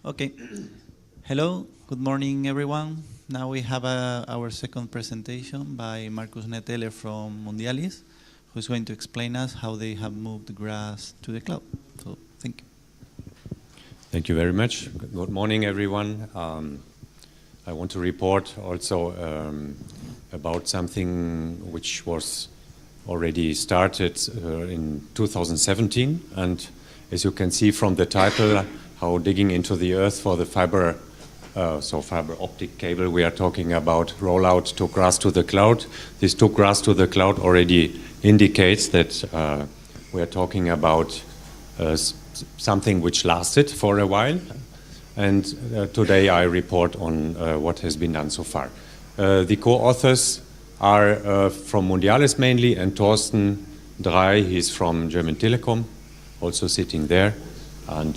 Okay. Hello, good morning, everyone. Now we have our second presentation by Marcus Neteller from Mundialis, who's going to explain us how they have moved GRASS to the cloud. So, thank you. Thank you very much. Good morning, everyone. I want to report also about something which was already started in 2017. And as you can see from the title, how digging into the earth for the fiber optic cable we are talking about rollout to GRASS to the cloud. This to GRASS to the cloud already indicates that we are talking about something which lasted for a while. And today I report on what has been done so far. The co-authors are from Mundialis mainly, and Thorsten Drey, he's from German Telekom, also sitting there. And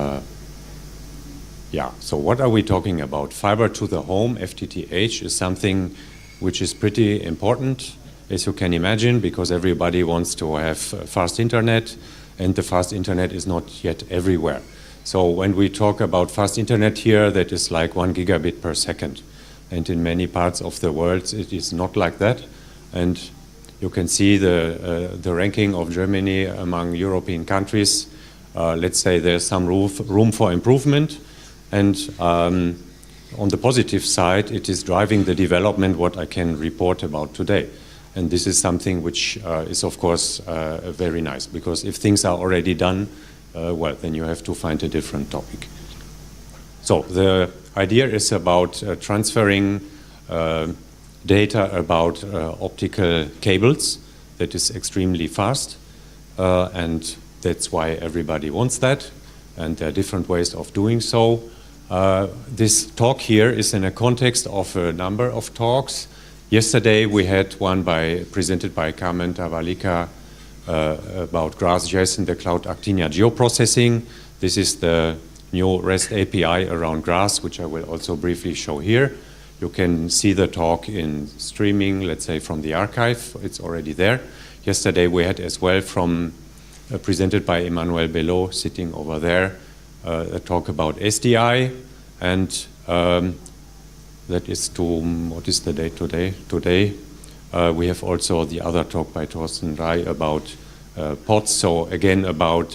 so what are we talking about? Fiber to the home, FTTH, is something which is pretty important, as you can imagine, because everybody wants to have fast internet, and the fast internet is not yet everywhere. So when we talk about fast internet here, that is like 1 gigabit per second. And in many parts of the world, it is not like that. And you can see the ranking of Germany among European countries. Let's say there's some room for improvement. And on the positive side, it is driving the development, what I can report about today. And this is something which is, of course, very nice, because if things are already done, well, then you have to find a different topic. So the idea is about transferring data about optical cables that is extremely fast, and that's why everybody wants that, and there are different ways of doing so. This talk here is in a context of a number of talks. Yesterday we had one presented by Carmen Tavalica about GRASS.js in the cloud Actinia geoprocessing. This is the new REST API around GRASS, which I will also briefly show here. You can see the talk in streaming, let's say from the archive. It's already there. Yesterday we had as well presented by Emmanuel Belot, sitting over there, a talk about SDI, and that is what is the date today? Today we have also the other talk by Thorsten Drey about POTS, so again about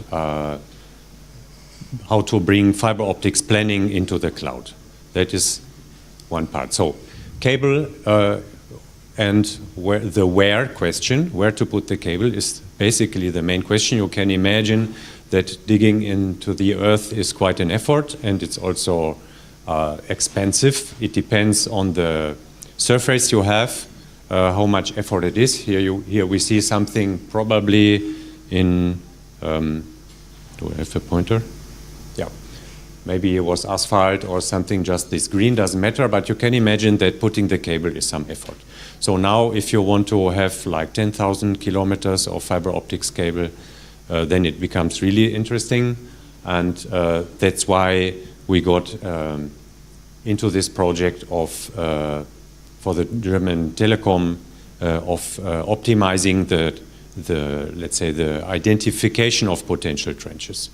how to bring fiber optics planning into the cloud. That is one part. So cable and where question, where to put the cable, is basically the main question. You can imagine that digging into the earth is quite an effort, and it's also expensive. It depends on the surface you have, how much effort it is. Here we see something probably in, do I have a pointer? Yeah, maybe it was asphalt or something, just this green, doesn't matter, but you can imagine that putting the cable is some effort. So now if you want to have like 10,000 kilometers of fiber optics cable, then it becomes really interesting, and that's why we got into this project for the German Telekom of optimizing let's say the identification of potential trenches.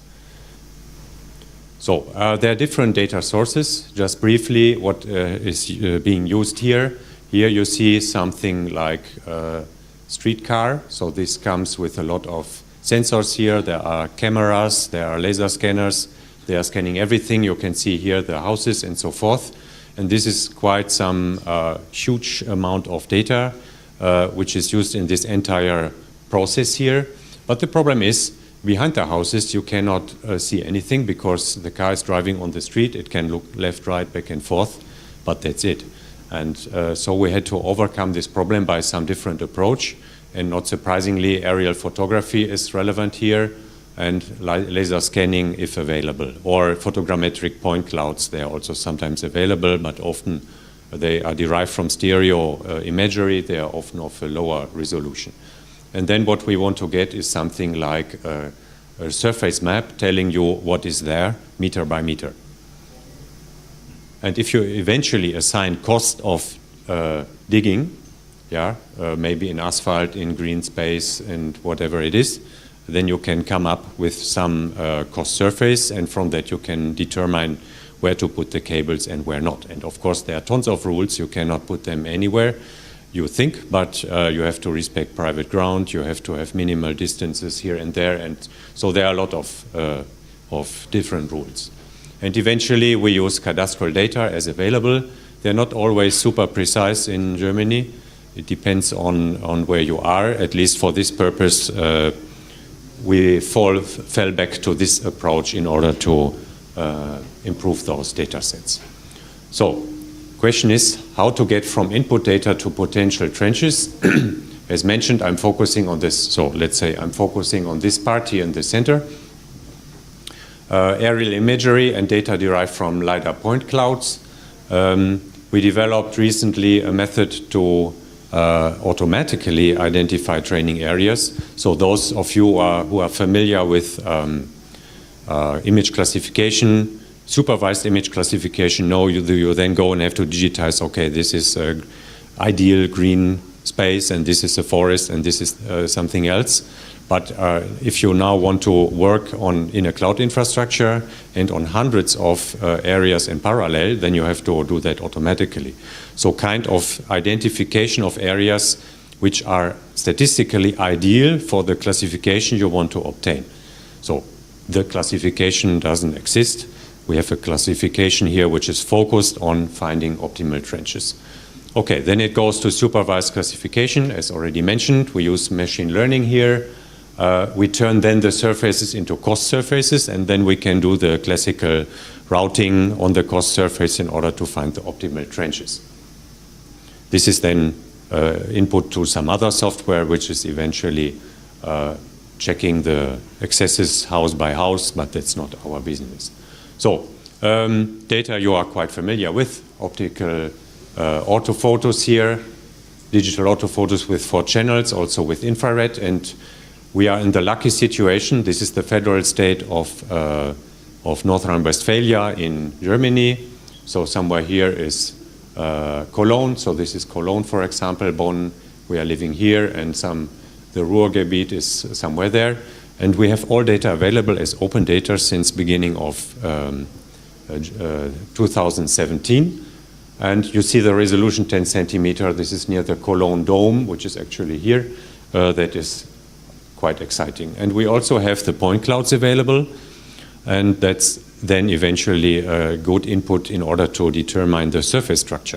So there are different data sources. Just briefly, what is being used here. Here you see something like a streetcar. So this comes with a lot of sensors here. There are cameras, there are laser scanners. They are scanning everything. You can see here the houses and so forth. And this is quite some huge amount of data which is used in this entire process here. But the problem is, behind the houses you cannot see anything, because the car is driving on the street. It can look left, right, back and forth, but that's it. And so we had to overcome this problem by some different approach. And not surprisingly, aerial photography is relevant here, and laser scanning if available, or photogrammetric point clouds. They are also sometimes available, but often they are derived from stereo imagery. They are often of a lower resolution. And then what we want to get is something like a surface map telling you what is there, meter by meter. And if you eventually assign cost of digging, maybe in asphalt, in green space, and whatever it is, then you can come up with some cost surface, and from that you can determine where to put the cables and where not. And of course, there are tons of rules. You cannot put them anywhere you think, but you have to respect private ground. You have to have minimal distances here and there. And so there are a lot of different rules. And eventually, we use cadastral data as available. They're not always super precise in Germany. It depends on where you are. At least for this purpose, we fell back to this approach in order to improve those data sets. So, question is how to get from input data to potential trenches. As mentioned, I'm focusing on this. So let's say I'm focusing on this part here in the center. Aerial imagery and data derived from LiDAR point clouds. We developed recently a method to automatically identify training areas. So those of you who are familiar with image classification, supervised image classification, know you then go and have to digitize, okay, this is ideal green space and this is a forest and this is something else. But if you now want to work in a cloud infrastructure and on hundreds of areas in parallel, then you have to do that automatically. So kind of identification of areas which are statistically ideal for the classification you want to obtain. So the classification doesn't exist. We have a classification here which is focused on finding optimal trenches. Okay, then it goes to supervised classification. As already mentioned, we use machine learning here. We turn then the surfaces into cost surfaces, and then we can do the classical routing on the cost surface in order to find the optimal trenches. This is then input to some other software, which is eventually checking the accesses house by house, but that's not our business. So, data you are quite familiar with, optical autophotos here, digital autophotos with 4 channels, also with infrared, and we are in the lucky situation. This is the federal state of North Rhine-Westphalia in Germany. So somewhere here is Cologne. So this is Cologne, for example. Bonn, we are living here, and the Ruhrgebiet is somewhere there. And we have all data available as open data since beginning of 2017. And you see the resolution 10 centimeter. This is near the Cologne Dome, which is actually here. That is quite exciting. And we also have the point clouds available, and that's then eventually a good input in order to determine the surface structure.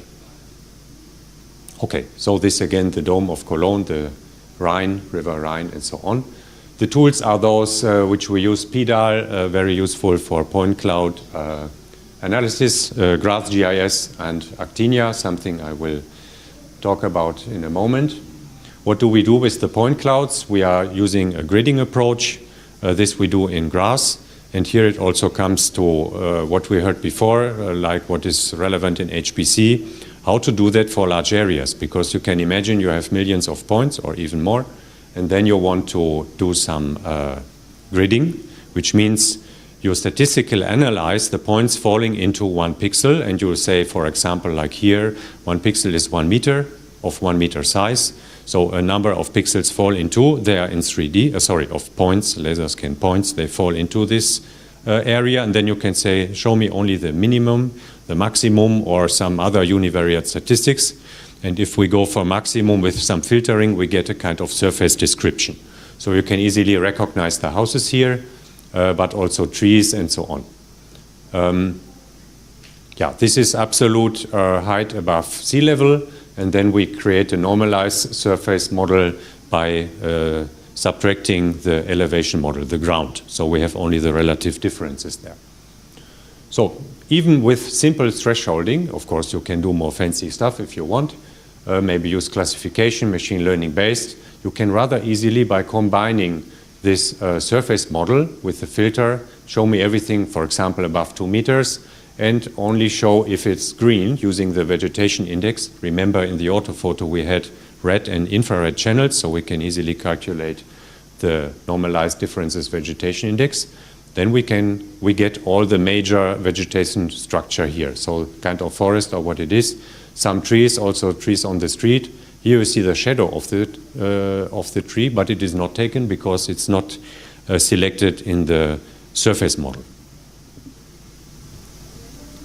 Okay, so this again, the Dome of Cologne, the Rhine, River Rhine, and so on. The tools are those which we use, PDAL, very useful for point cloud analysis, GraphGIS and Actinia, something I will talk about in a moment. What do we do with the point clouds? We are using a gridding approach. This we do in GRASS. And here it also comes to what we heard before, like what is relevant in HPC, how to do that for large areas. Because you can imagine you have millions of points or even more, and then you want to do some gridding, which means you statistically analyze the points falling into 1 pixel, and you will say, for example, like here, 1 pixel is 1 meter of 1 meter size. So a number of pixels fall into, they are in 3D, of points, laser scan points, they fall into this area, and then you can say, show me only the minimum, the maximum, or some other univariate statistics. And if we go for maximum with some filtering, we get a kind of surface description. So you can easily recognize the houses here, but also trees and so on. This is absolute height above sea level. And then we create a normalized surface model by subtracting the elevation model, the ground. So we have only the relative differences there. So even with simple thresholding, of course, you can do more fancy stuff if you want. Maybe use classification, machine learning based. You can rather easily, by combining this surface model with the filter, show me everything, for example, above 2 meters, and only show if it's green using the vegetation index. Remember, in the orthophoto we had red and infrared channels, so we can easily calculate the normalized differences vegetation index. Then we get all the major vegetation structure here. So kind of forest or what it is. Some trees, also trees on the street. Here you see the shadow of the tree, but it is not taken because it's not selected in the surface model.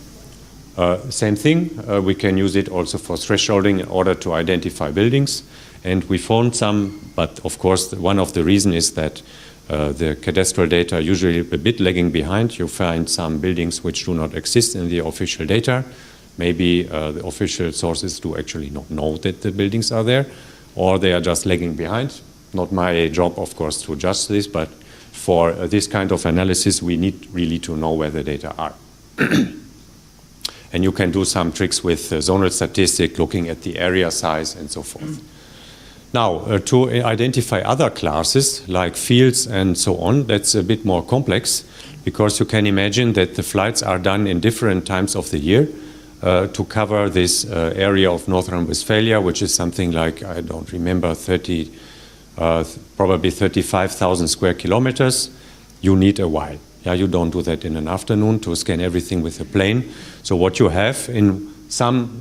Same thing, we can use it also for thresholding in order to identify buildings. And we found some, but of course, one of the reasons is that the cadastral data are usually a bit lagging behind. You find some buildings which do not exist in the official data. Maybe the official sources do actually not know that the buildings are there, or they are just lagging behind. Not my job, of course, to judge this, but for this kind of analysis, we need really to know where the data are. And you can do some tricks with zonal statistic, looking at the area size and so forth. Now, to identify other classes like fields and so on, that's a bit more complex, because you can imagine that the flights are done in different times of the year to cover this area of Northern Westphalia, which is something like, I don't remember, probably 35,000 square kilometers. You need a while. Yeah, you don't do that in an afternoon to scan everything with a plane. So what you have in some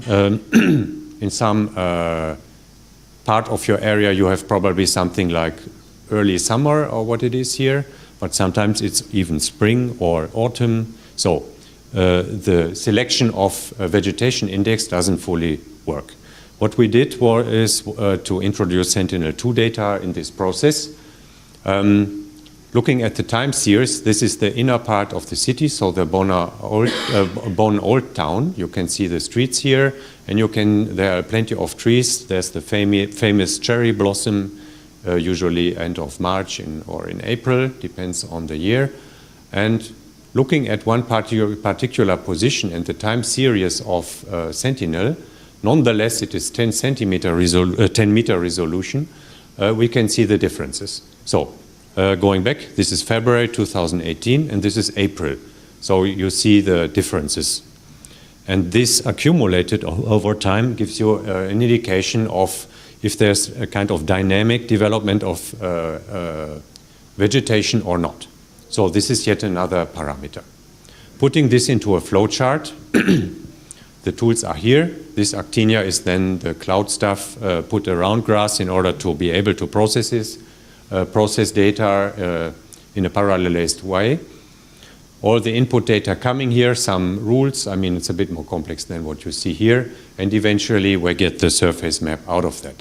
part of your area, you have probably something like early summer or what it is here, but sometimes it's even spring or autumn. So the selection of a vegetation index doesn't fully work. What we did is to introduce Sentinel-2 data in this process. Looking at the time series, this is the inner part of the city, so the Bonn Old Town. You can see the streets here, and there are plenty of trees. There's the famous cherry blossom, usually end of March or in April, depends on the year. And looking at one particular position and the time series of Sentinel, nonetheless it is 10 meter resolution, we can see the differences. So going back, this is February 2018 and this is April. So you see the differences. And this accumulated over time gives you an indication of if there's a kind of dynamic development of vegetation or not. So this is yet another parameter. Putting this into a flowchart, the tools are here. This actinia is then the cloud stuff put around grass in order to be able to process data in a parallelized way. All the input data coming here, some rules. I mean, it's a bit more complex than what you see here. And eventually we get the surface map out of that.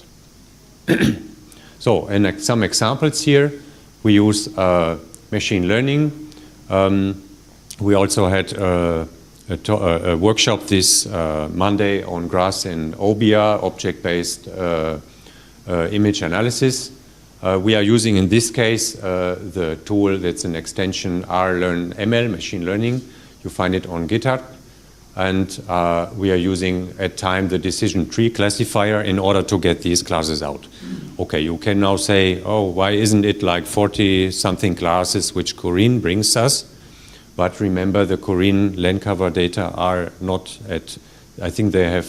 So, and some examples here. We use machine learning. We also had a workshop this Monday on GRASS and OBIA, object-based image analysis. We are using, in this case, the tool that's an extension RLearn-ML, machine learning. You find it on GitHub. And we are using, at time, the decision tree classifier in order to get these classes out. Okay, you can now say, oh, why isn't it like 40-something classes which Corinne brings us? But remember, the Corinne land cover data are not at, I think they have,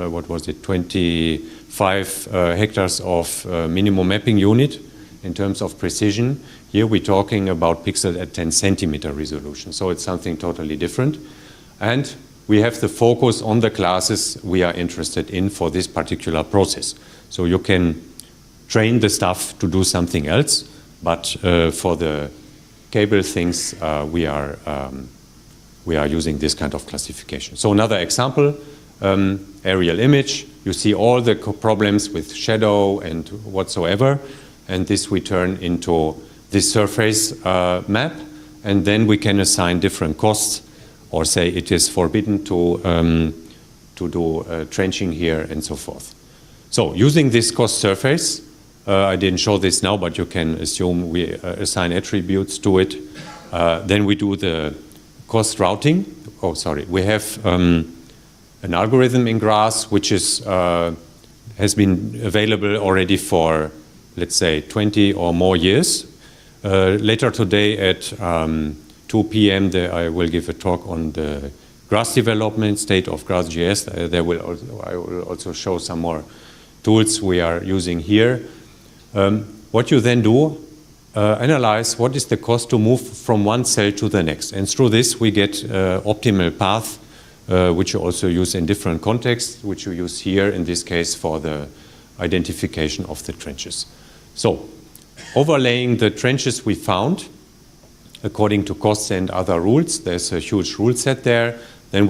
25 hectares of minimum mapping unit in terms of precision. Here we're talking about pixels at 10 centimeter resolution. So it's something totally different. And we have the focus on the classes we are interested in for this particular process. So you can train the stuff to do something else, but for the cable things, we are using this kind of classification. So another example, aerial image. You see all the problems with shadow and whatsoever, and this we turn into this surface map, and then we can assign different costs, or say it is forbidden to do trenching here and so forth. So using this cost surface, I didn't show this now, but you can assume we assign attributes to it. Then we do the cost routing. Oh, sorry. We have an algorithm in GRASS which is has been available already for, let's say, 20 or more years. Later today at 2 p.m. I will give a talk on the GRASS development, state of GRASS.js. I will also show some more tools we are using here. What you then do, analyze what is the cost to move from one cell to the next. And through this we get optimal path, which you also use in different contexts, which you use here in this case for the identification of the trenches. So, overlaying the trenches we found, according to costs and other rules, there's a huge rule set there. Then we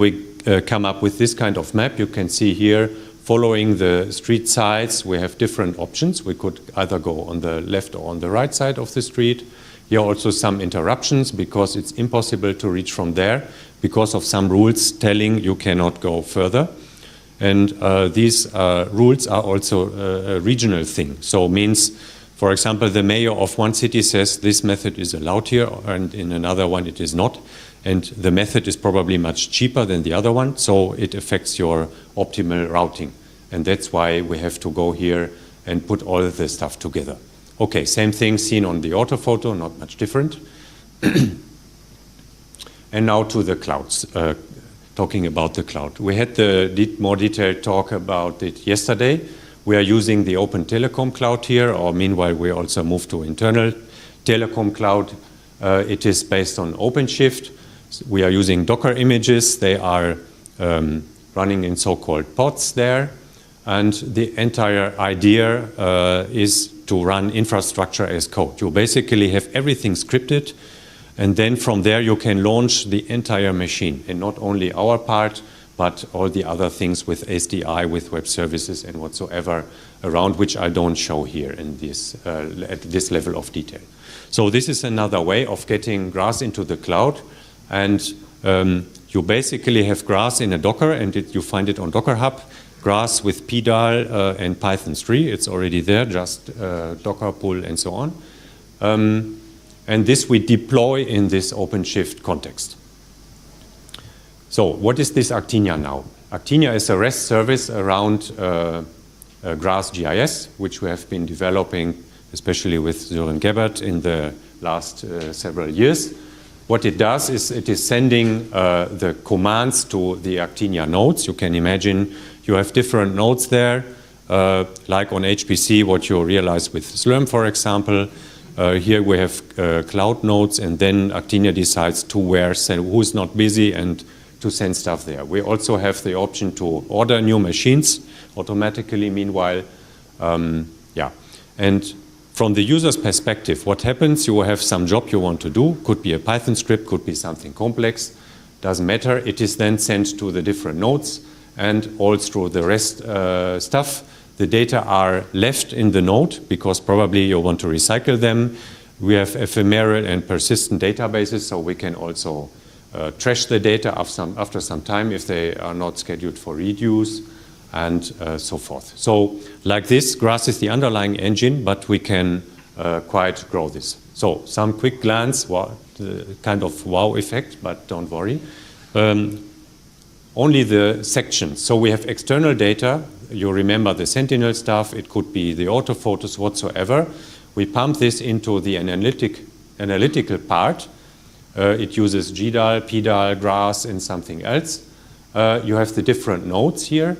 come up with this kind of map. You can see here, following the street sides, we have different options. We could either go on the left or on the right side of the street. Here are also some interruptions because it's impossible to reach from there because of some rules telling you cannot go further. And these rules are also a regional thing. So means, for example, the mayor of one city says this method is allowed here, and in another one it is not. And the method is probably much cheaper than the other one, so it affects your optimal routing. And that's why we have to go here and put all of the stuff together. Okay, same thing seen on the orthophoto, not much different. And now to the clouds, talking about the cloud. We had the more detailed talk about it yesterday. We are using the Open Telecom Cloud here, or meanwhile we also moved to internal telecom cloud. It is based on OpenShift. We are using Docker images. They are running in so-called pods there. And the entire idea is to run infrastructure as code. You basically have everything scripted, and then from there you can launch the entire machine, and not only our part, but all the other things with SDI, with web services and whatsoever around, which I don't show here in this, at this level of detail. So this is another way of getting GRASS into the cloud. And you basically have GRASS in a Docker, and you find it on Docker Hub. GRASS with PDAL and Python 3, it's already there, just Docker pull and so on. And this we deploy in this OpenShift context. So what is this Actinia now? Actinia is a REST service around GRASS GIS, which we have been developing, especially with Sören Gebert in the last several years. What it does is it is sending the commands to the Actinia nodes. You can imagine you have different nodes there, like on HPC, what you realize with Slurm, for example. Here we have cloud nodes, and then Actinia decides to where, who's not busy, and to send stuff there. We also have the option to order new machines automatically meanwhile. And from the user's perspective, what happens? You have some job you want to do. Could be a Python script, could be something complex. Doesn't matter. It is then sent to the different nodes, and all through the rest stuff. The data are left in the node because probably you want to recycle them. We have ephemeral and persistent databases, so we can also trash the data after some time if they are not scheduled for reuse, and so forth. So like this, GRASS is the underlying engine, but we can quite grow this. So some quick glance, kind of wow effect, but don't worry. Only the sections. So we have external data. You remember the Sentinel stuff. It could be the orthophotos whatsoever. We pump this into the analytical part. It uses GDAL, PDAL, GRASS, and something else. You have the different nodes here.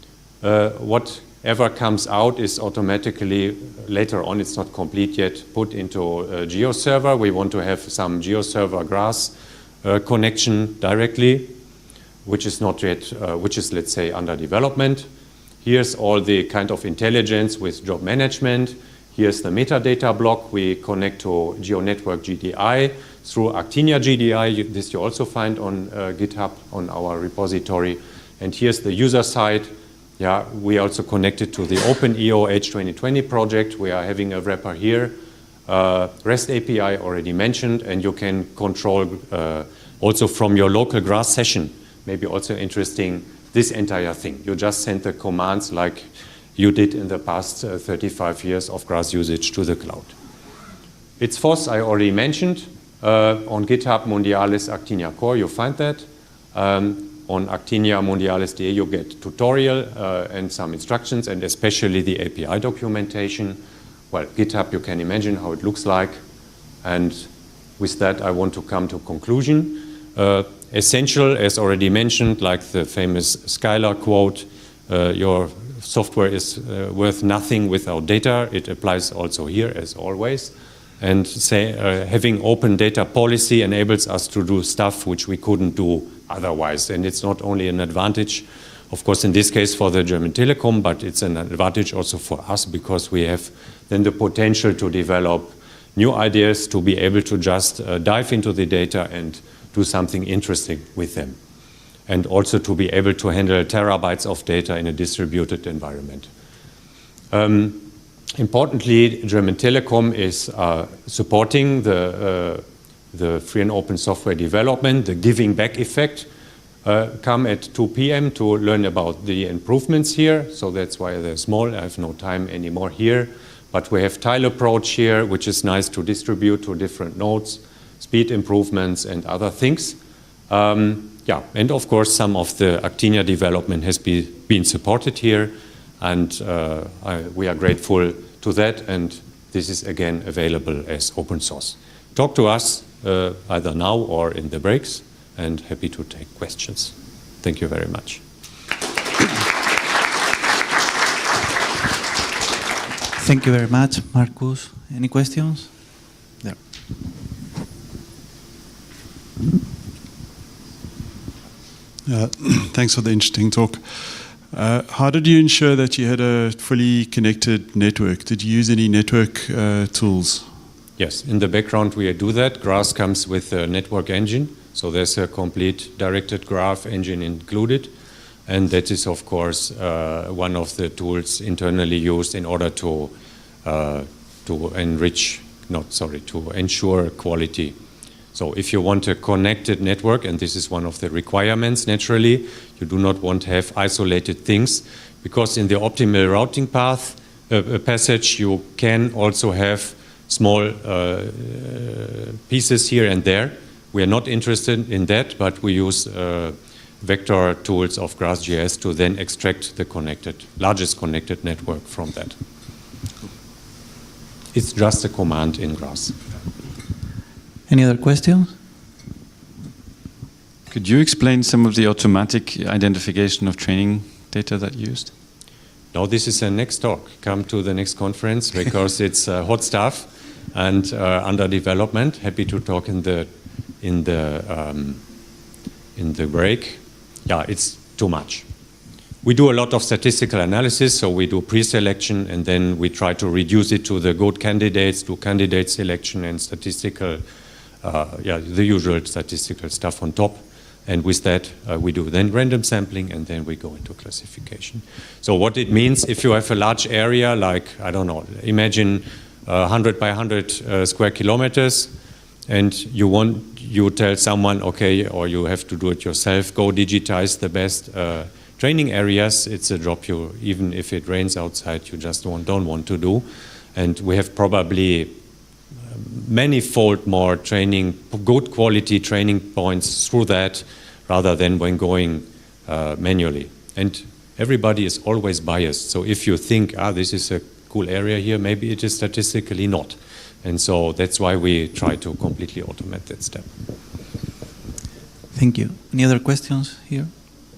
Whatever comes out is automatically, later on, it's not complete yet, put into a GeoServer. We want to have some GeoServer GRASS connection directly, which is not yet, which is, let's say, under development. Here's all the kind of intelligence with job management. Here's the metadata block. We connect to GeoNetwork GDI through Actinia GDI. This you also find on GitHub on our repository. And here's the user side. Yeah, we also connected to the OpenEO H2020 project. We are having a wrapper here. REST API already mentioned, and you can control also from your local GRASS session. Maybe also interesting, this entire thing. You just send the commands like you did in the past 35 years of GRASS usage to the cloud. Its FOSS I already mentioned. On GitHub Mundialis Actinia Core, you find that. On Actinia Mundialis.de you get tutorial and some instructions, and especially the API documentation. Well, GitHub, you can imagine how it looks like. And with that, I want to come to conclusion. Essential, as already mentioned, like the famous Skylar quote, your software is worth nothing without data. It applies also here, as always. And having open data policy enables us to do stuff which we couldn't do otherwise. And it's not only an advantage, of course, in this case for the German Telekom, but it's an advantage also for us because we have then the potential to develop new ideas, to be able to just dive into the data and do something interesting with them. and also to be able to handle terabytes of data in a distributed environment. Importantly, German Telekom is supporting the free and open software development. The giving back effect come at 2 p.m. to learn about the improvements here. So that's why they're small. I have no time anymore here. But we have tile approach here, which is nice to distribute to different nodes, speed improvements and other things. Yeah, and of course some of the Actinia development has been supported here, and we are grateful to that, and this is again available as open source. Talk to us either now or in the breaks, and happy to take questions. Thank you very much. Thank you very much, Markus. Any questions? There. Thanks for the interesting talk. How did you ensure that you had a fully connected network? Did you use any network tools? Yes, in the background we do that. GRASS comes with a network engine, so there's a complete directed graph engine included, and that is of course one of the tools internally used in order to ensure quality. So if you want a connected network, and this is one of the requirements naturally, you do not want to have isolated things, because in the optimal routing path passage you can also have small pieces here and there. We are not interested in that, but we use vector tools of GrassJS to then extract the largest connected network from that. It's just a command in Grass. Any other questions? Could you explain some of the automatic identification of training data that you used? No, this is a next talk. Come to the next conference because it's hot stuff and under development. Happy to talk in the break. Yeah, it's too much. We do a lot of statistical analysis, so we do pre-selection and then we try to reduce it to the good candidates, do candidate selection and statistical, the usual statistical stuff on top. And with that, we do then random sampling and then we go into classification. So what it means, if you have a large area, like, I don't know, imagine 100 by 100 square kilometers, and you tell someone, okay, or you have to do it yourself, go digitize the best training areas. It's a job even if it rains outside, you just don't want to do. And we have probably many-fold more good quality training points through that rather than when going manually. And everybody is always biased. So if you think, this is a cool area here, maybe it is statistically not. And so that's why we try to completely automate that step. Thank you. Any other questions here?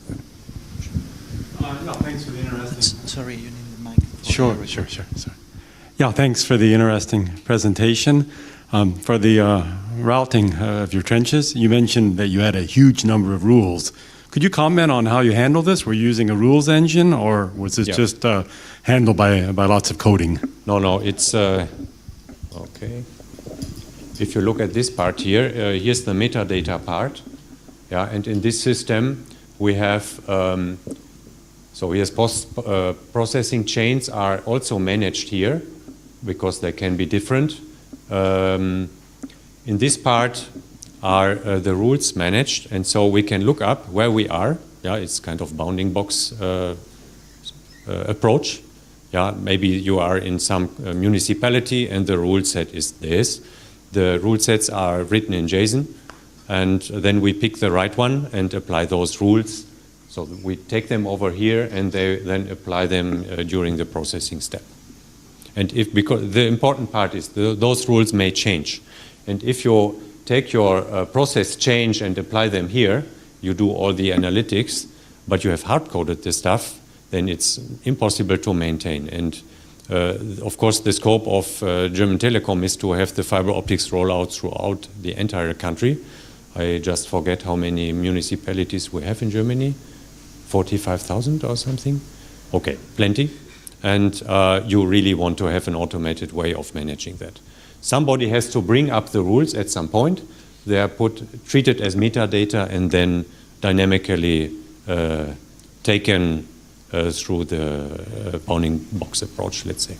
Yeah, thanks for the interesting... Sorry, you need the mic. Sure. Sorry. Yeah, thanks for the interesting presentation. For the routing of your trenches, you mentioned that you had a huge number of rules. Could you comment on how you handle this? Were you using a rules engine, or was this just handled by lots of coding? No, it's... okay. If you look at this part here, here's the metadata part. Yeah, and in this system, we have... so here's processing chains are also managed here, because they can be different. In this part are the rules managed, and so we can look up where we are. Yeah, it's kind of bounding box approach. Yeah, maybe you are in some municipality and the rule set is this. The rule sets are written in JSON, and then we pick the right one and apply those rules. So we take them over here and they then apply them during the processing step. And because the important part is those rules may change. And if you take your process change and apply them here, you do all the analytics, but you have hard-coded this stuff, then it's impossible to maintain. And of course, the scope of German Telekom is to have the fiber optics rollout throughout the entire country. I just forget how many municipalities we have in Germany. 45,000 or something? Okay, plenty. And you really want to have an automated way of managing that. Somebody has to bring up the rules at some point. They are treated as metadata and then dynamically taken through the bounding box approach, let's say.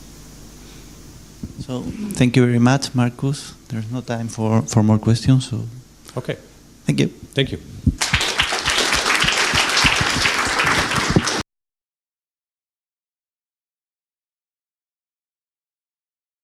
So thank you very much, Marcus. There's no time for more questions, so Okay, thank you. thank you.